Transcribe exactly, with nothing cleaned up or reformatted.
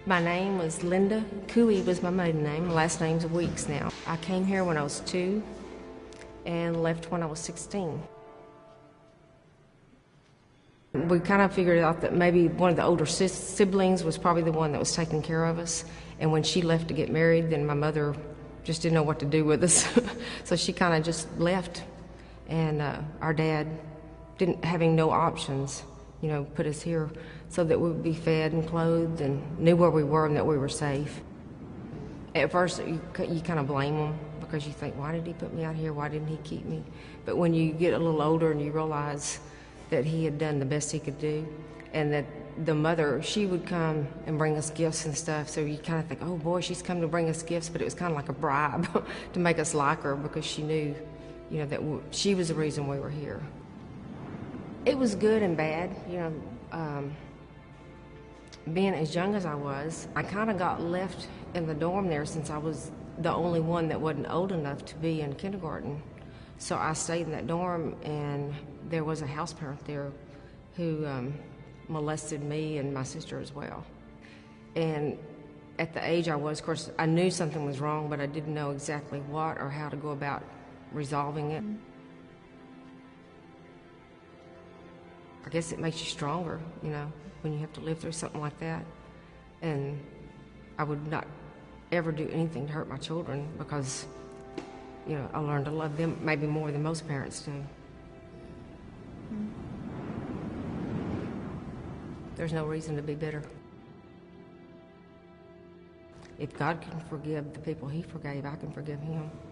My name was Linda. Cooey was my maiden name. My last name's Weeks now. I came here when I was two and left when I was sixteen. We kind of figured out that maybe one of the older siblings was probably the one that was taking care of us. And when she left to get married, then my mother just didn't know what to do with us. So she kind of just left. And uh, our dad, didn't having no options, you know, put us here so that we would be fed and clothed and knew where we were and that we were safe. At first, you, you kind of blame him because you think, why did he put me out here? Why didn't he keep me? But when you get a little older and you realize that he had done the best he could do, and that the mother, she would come and bring us gifts and stuff, so you kind of think, oh boy, she's come to bring us gifts, but it was kind of like a bribe to make us like her because she knew, you know, that w she was the reason we were here. It was good and bad, you know. Um, being as young as I was, I kind of got left in the dorm there since I was the only one that wasn't old enough to be in kindergarten. So I stayed in that dorm, and there was a house parent there who um, molested me and my sister as well. And at the age I was, of course, I knew something was wrong, but I didn't know exactly what or how to go about resolving it. I guess it makes you stronger, you know, when you have to live through something like that. And I would not ever do anything to hurt my children because, you know, I learned to love them maybe more than most parents do. There's no reason to be bitter. If God can forgive the people he forgave, I can forgive him.